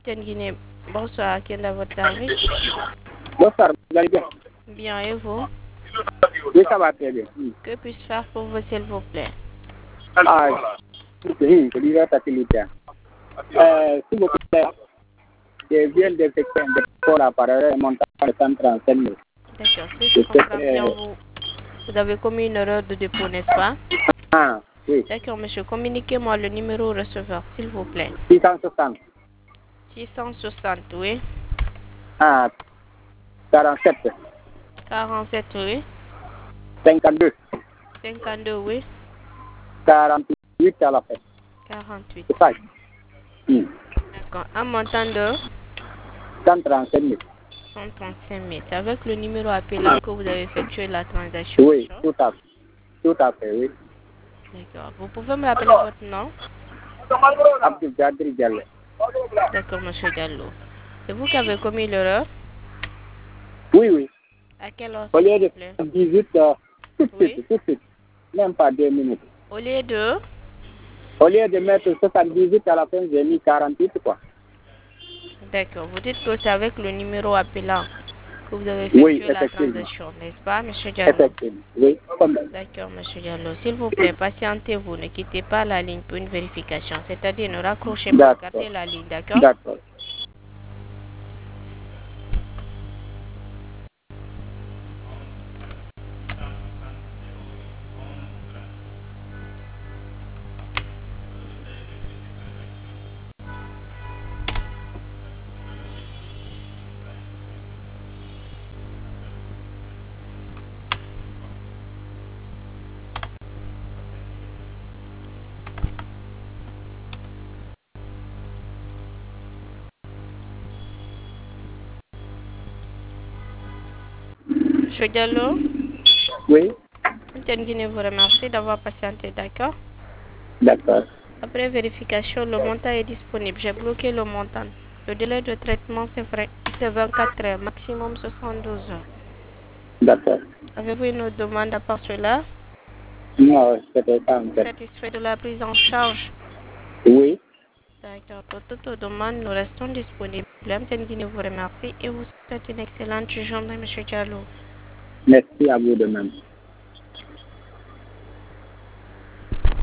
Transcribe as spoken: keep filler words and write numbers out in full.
Tiens Guinée, bonsoir, quel est votre service? Bonsoir, vous allez bien? Bien, et vous? Oui, ça va très bien. Oui. Que puis-je faire pour vous, s'il vous plaît? Ah, oui, je dirais facilité. Euh, s'il vous plaît, je viens d'effectuer un dépôt l'appareil montant de cent trente-sept mille. D'accord, si je comprends bien, vous, vous avez commis une erreur de dépôt, n'est-ce pas? Ah, oui. D'accord, monsieur, communiquez-moi le numéro receveur, s'il vous plaît. six cent soixante. six cent soixante, oui. Ah, quarante-sept. quarante-sept, oui. cinquante-deux. cinquante-deux, oui. quarante-huit à la fin. quarante-huit. C'est ça. Hmm. D'accord, un montant de cent trente-sept mille. cent trente-cinq mille. C'est avec le numéro appelant que vous avez effectué la transaction. Oui, tout à fait. Tout à fait, oui. D'accord. Vous pouvez me rappeler votre nom? Abdul Jadri Diallo. D'accord, monsieur Diallo. C'est vous qui avez commis l'erreur? Oui, oui. À quelle heure, Au s'il lieu vous de plaît? dix-huit heures, tout de Oui. suite, tout de suite. Même pas deux minutes. Au lieu de... Au lieu de mettre soixante-dix-huit à la fin, j'ai mis quarante-huit, quoi. D'accord. Vous dites que c'est avec le numéro appelant que vous avez Oui, effectué la effectivement. transaction, n'est-ce pas, monsieur Diallo? Effectivement, oui. Comme... D'accord, monsieur Diallo. S'il vous plaît, patientez-vous. Ne quittez pas la ligne pour une vérification. C'est-à-dire, ne raccrochez pas. Gardez la ligne, d'accord? D'accord. Monsieur Diallo, Oui. Tiens Guinée vous remercie d'avoir patienté, d'accord? D'accord. Après vérification, le montant est disponible. J'ai bloqué le montant. Le délai de traitement, c'est vrai, c'est vingt-quatre heures, maximum soixante-douze heures. D'accord. Avez-vous une autre demande à part cela? Non, c'était pas en fait. Satisfait de la prise en charge? Oui. D'accord. Pour toute autre demande, nous restons disponibles. Tiens Guinée vous remercie et vous souhaite une excellente journée, monsieur Diallo. Merci à vous de même.